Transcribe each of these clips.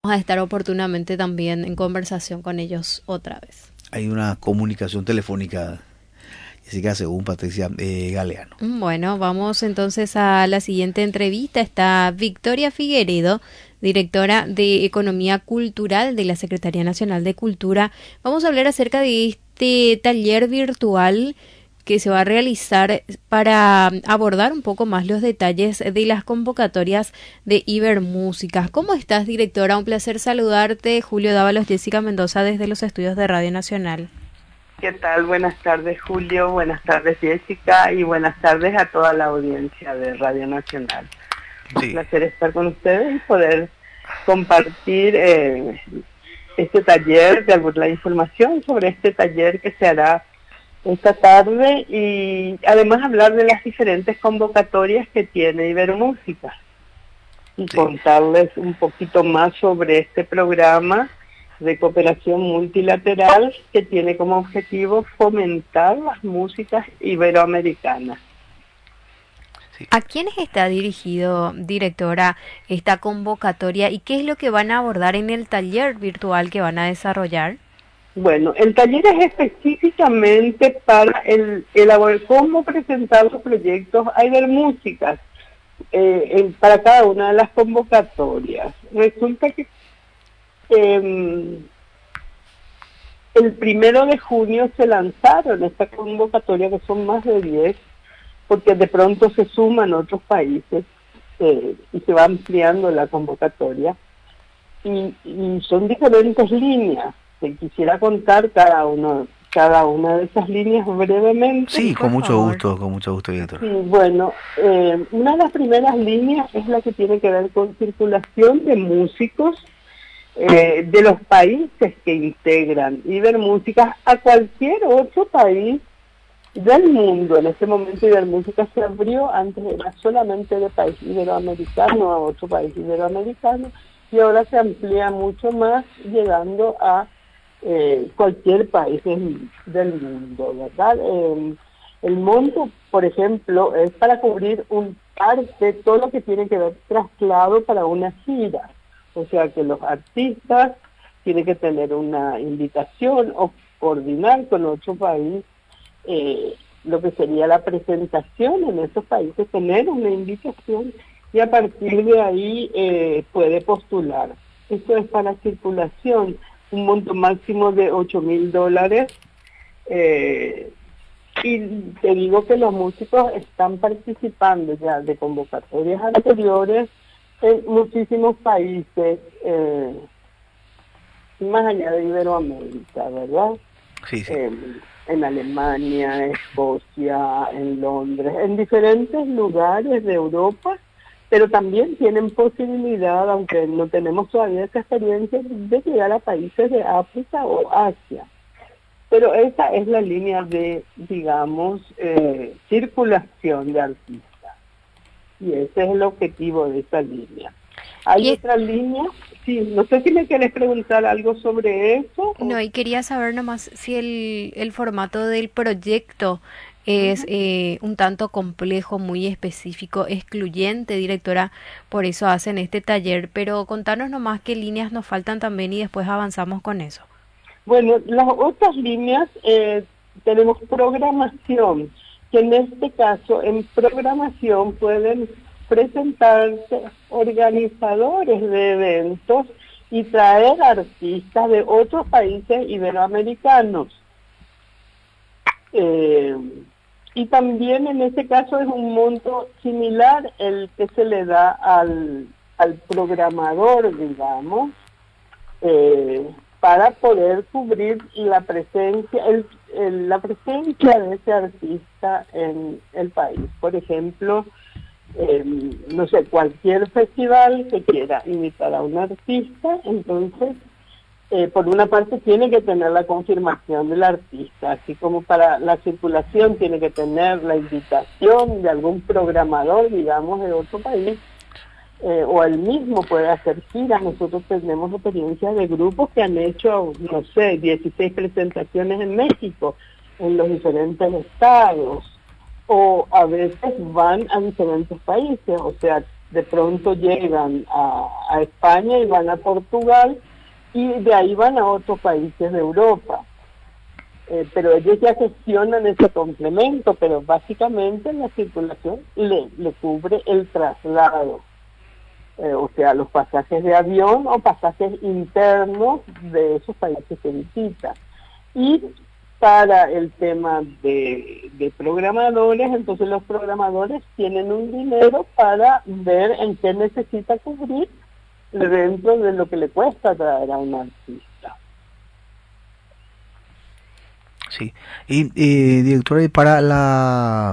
vamos a estar oportunamente también en conversación con ellos otra vez. Hay una comunicación telefónica, Jessica, según Patricia Galeano. Bueno, vamos entonces a la siguiente entrevista. Está Victoria Figueredo, directora de Economía Cultural de la Secretaría Nacional de Cultura. Vamos a hablar acerca de este taller virtual que se va a realizar para abordar un poco más los detalles de las convocatorias de Ibermúsica. ¿Cómo estás, directora? Un placer saludarte. Julio Dávalos, Jessica Mendoza, desde los estudios de Radio Nacional. ¿Qué tal? Buenas tardes, Julio. Buenas tardes, Jessica. Y buenas tardes a toda la audiencia de Radio Nacional. Sí. Un placer estar con ustedes y poder compartir este taller, la información sobre este taller que se hará esta tarde y además hablar de las diferentes convocatorias que tiene Ibermúsica y contarles un poquito más sobre este programa de cooperación multilateral que tiene como objetivo fomentar las músicas iberoamericanas. ¿A quiénes está dirigido, directora, esta convocatoria y qué es lo que van a abordar en el taller virtual que van a desarrollar? Bueno, el taller es específicamente para cómo presentar los proyectos a Ibermúsica para cada una de las convocatorias. Resulta que el 1 de junio se lanzaron esta convocatoria, que son más de 10, porque de pronto se suman otros países y se va ampliando la convocatoria. Y son diferentes líneas. Te quisiera contar cada una de esas líneas brevemente. Sí, con mucho gusto, director. Sí, bueno, una de las primeras líneas es la que tiene que ver con circulación de músicos de los países que integran Ibermúsica a cualquier otro país del mundo. En ese momento Ibermúsica se abrió, antes era solamente de país iberoamericano a otro país iberoamericano, y ahora se amplía mucho más, llegando a cualquier país del mundo, ¿verdad? El monto, por ejemplo, es para cubrir un parte, todo lo que tiene que ver traslado para una gira. O sea que los artistas tienen que tener una invitación o coordinar con otro país lo que sería la presentación en esos países, tener una invitación y a partir de ahí puede postular. Esto es para circulación, un monto máximo de $8,000. Y te digo que los músicos están participando ya de convocatorias anteriores en muchísimos países, más allá de Iberoamérica, ¿verdad? Sí. En Alemania, Escocia, en Londres, en diferentes lugares de Europa, pero también tienen posibilidad, aunque no tenemos todavía esa experiencia, de llegar a países de África o Asia. Pero esa es la línea de, digamos, circulación de artistas. Y ese es el objetivo de esa línea. Hay otra línea, sí, no sé si me quieres preguntar algo sobre eso. No, y quería saber nomás si el formato del proyecto es un tanto complejo, muy específico, excluyente, directora, por eso hacen este taller, pero contanos nomás qué líneas nos faltan también y después avanzamos con eso. Bueno, las otras líneas tenemos programación, que en este caso en programación pueden presentarse organizadores de eventos y traer artistas de otros países iberoamericanos. Y también en este caso es un monto similar el que se le da al programador, digamos, para poder cubrir la presencia de ese artista en el país. Por ejemplo, no sé, cualquier festival que quiera invitar a un artista, entonces por una parte tiene que tener la confirmación del artista, así como para la circulación tiene que tener la invitación de algún programador, digamos, de otro país, o él mismo puede hacer giras. Nosotros tenemos experiencias de grupos que han hecho, no sé, 16 presentaciones en México, en los diferentes estados, o a veces van a diferentes países, o sea, de pronto llegan a España y van a Portugal y de ahí van a otros países de Europa. Pero ellos ya gestionan ese complemento, pero básicamente la circulación le cubre el traslado, o sea, los pasajes de avión o pasajes internos de esos países que visita. Y para el tema de programadores, entonces los programadores tienen un dinero para ver en qué necesita cubrir dentro de lo que le cuesta traer a un artista. Sí. Y directora, y para la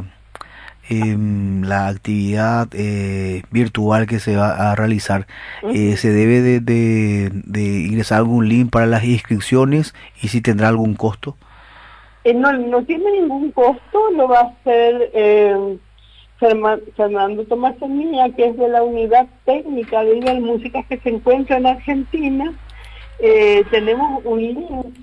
actividad virtual que se va a realizar, ¿se debe de ingresar algún link para las inscripciones y si tendrá algún costo? No tiene ningún costo, lo va a hacer Fernando Tomás Semilla, que es de la unidad técnica de Ibermúsica que se encuentra en Argentina. Tenemos un link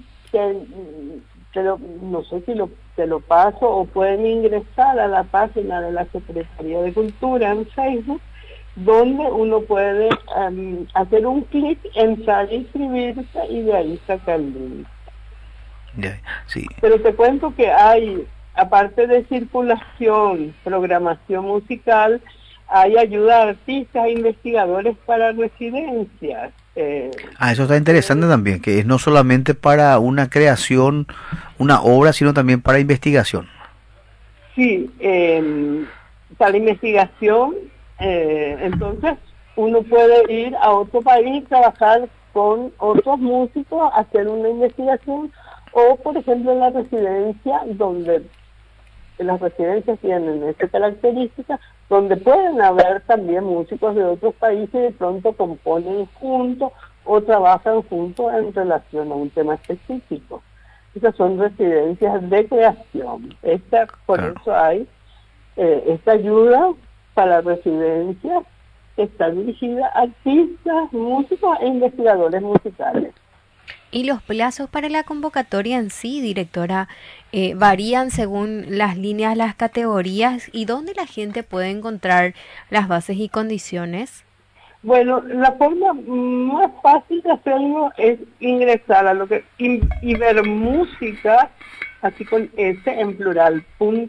no sé si te lo paso, o pueden ingresar a la página de la Secretaría de Cultura en Facebook, donde uno puede hacer un clic, entrar e inscribirse y de ahí sacar el link. Yeah, sí. Pero te cuento que hay, aparte de circulación, programación musical, hay ayuda a artistas e investigadores para residencias. Eso está interesante también, que es no solamente para una creación, una obra, sino también para investigación. Sí, para investigación, entonces uno puede ir a otro país, trabajar con otros músicos, hacer una investigación, o por ejemplo en la residencia, donde las residencias tienen esta característica, donde pueden haber también músicos de otros países y de pronto componen juntos o trabajan juntos en relación a un tema específico. Esas son residencias de creación. Por eso hay esta ayuda para residencias que está dirigida a artistas, músicos e investigadores musicales. ¿Y los plazos para la convocatoria en sí, directora, varían según las líneas, las categorías? ¿Y dónde la gente puede encontrar las bases y condiciones? Bueno, la forma más fácil de hacerlo es ingresar a lo que Ibermúsica, así con S en plural,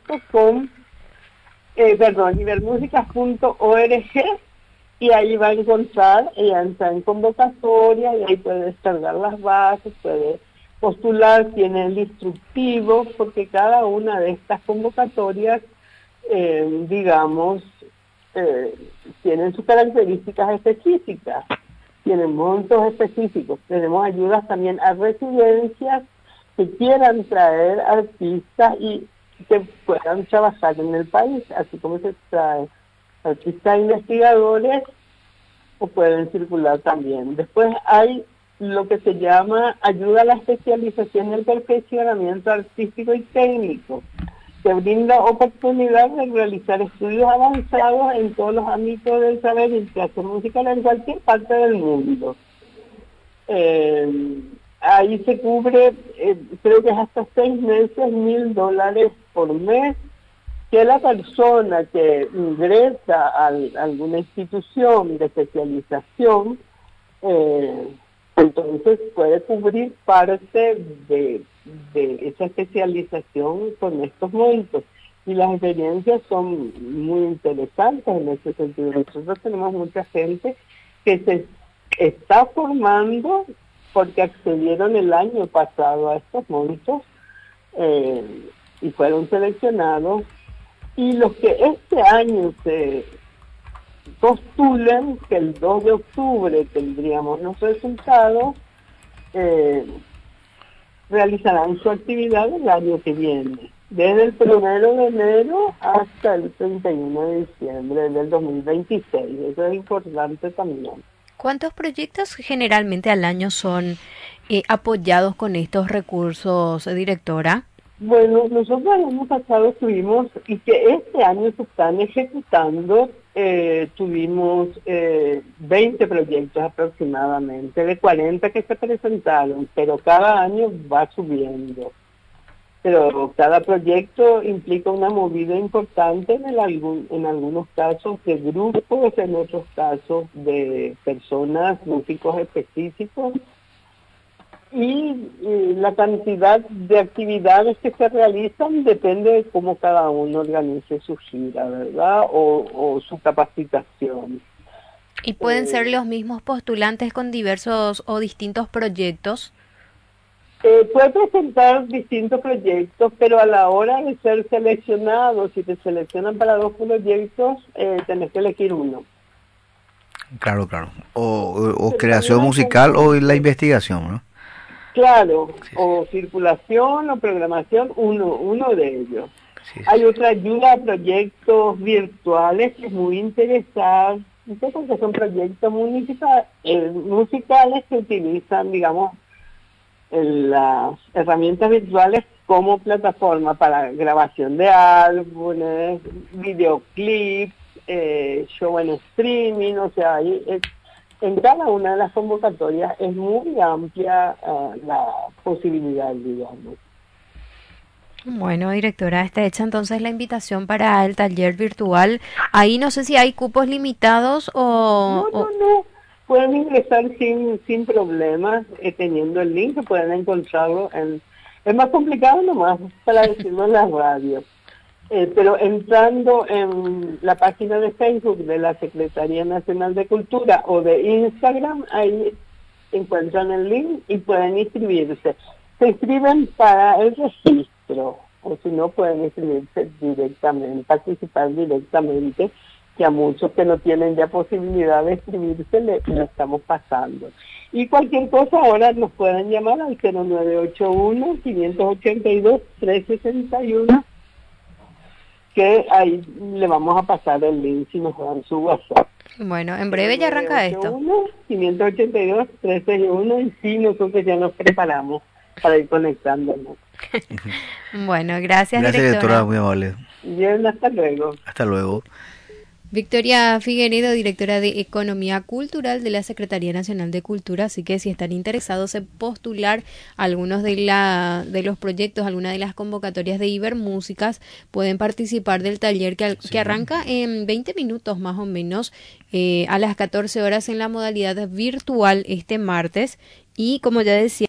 ibermúsica.org, y ahí va a encontrar, ella entra en convocatoria y ahí puede descargar las bases, puede postular, tiene el instructivo, porque cada una de estas convocatorias, tienen sus características específicas, tienen montos específicos. Tenemos ayudas también a residencias que quieran traer artistas y que puedan trabajar en el país, así como se trae artistas investigadores o pueden circular también. Después hay lo que se llama ayuda a la especialización y el perfeccionamiento artístico y técnico, que brinda oportunidad de realizar estudios avanzados en todos los ámbitos del saber y creación musical en cualquier parte del mundo. Ahí se cubre, creo que es hasta 6 meses, $1,000 por mes, que la persona que ingresa a alguna institución de especialización, entonces puede cubrir parte de esa especialización con estos montos. Y las experiencias son muy interesantes en ese sentido. Nosotros tenemos mucha gente que se está formando porque accedieron el año pasado a estos montos y fueron seleccionados. Y los que este año se postulen, que el 2 de octubre tendríamos los resultados, realizarán su actividad el año que viene, desde el 1 de enero hasta el 31 de diciembre del 2026. Eso es importante también. ¿Cuántos proyectos generalmente al año son apoyados con estos recursos, directora? Bueno, nosotros el año pasado tuvimos, y que este año se están ejecutando, tuvimos 20 proyectos aproximadamente, de 40 que se presentaron, pero cada año va subiendo. pero cada proyecto implica una movida importante en algunos casos de grupos, en otros casos de personas, músicos específicos, y la cantidad de actividades que se realizan depende de cómo cada uno organice su gira, ¿verdad? O su capacitación. ¿Y pueden ser los mismos postulantes con diversos o distintos proyectos? Puedes presentar distintos proyectos, pero a la hora de ser seleccionado, si te seleccionan para 2 proyectos, tenés que elegir uno. Claro, claro. O creación musical o la investigación, ¿no? Claro, Sí, o circulación o programación, uno de ellos. sí, sí. Hay otra ayuda a proyectos virtuales que es muy interesante, porque son proyectos musicales que utilizan, digamos, las herramientas virtuales como plataforma para grabación de álbumes, videoclips, show en streaming, o sea, en cada una de las convocatorias es muy amplia la posibilidad, digamos. Bueno, directora, está hecha entonces la invitación para el taller virtual. Ahí no sé si hay cupos limitados No. Pueden ingresar sin problemas, teniendo el link, que pueden encontrarlo en... Es más complicado nomás para decirlo en la radio. Pero entrando en la página de Facebook de la Secretaría Nacional de Cultura o de Instagram, ahí encuentran el link y pueden inscribirse. Se inscriben para el registro, o si no pueden inscribirse directamente, participar directamente, que a muchos que no tienen ya posibilidad de inscribirse le estamos pasando. Y cualquier cosa ahora nos pueden llamar al 0981-582-361, que ahí le vamos a pasar el link si nos dan su WhatsApp. bueno, en breve ya arranca esto. 582-361, y sí, nosotros ya nos preparamos para ir conectándonos. Bueno, gracias, Gracias, directora. directora, muy amable. Bien, hasta luego. Hasta luego. Victoria Figueredo, directora de Economía Cultural de la Secretaría Nacional de Cultura, así que si están interesados en postular algunos de los proyectos, alguna de las convocatorias de Ibermúsicas, pueden participar del taller que arranca en 20 minutos más o menos, a las 14 horas en la modalidad virtual este martes, y como ya decía,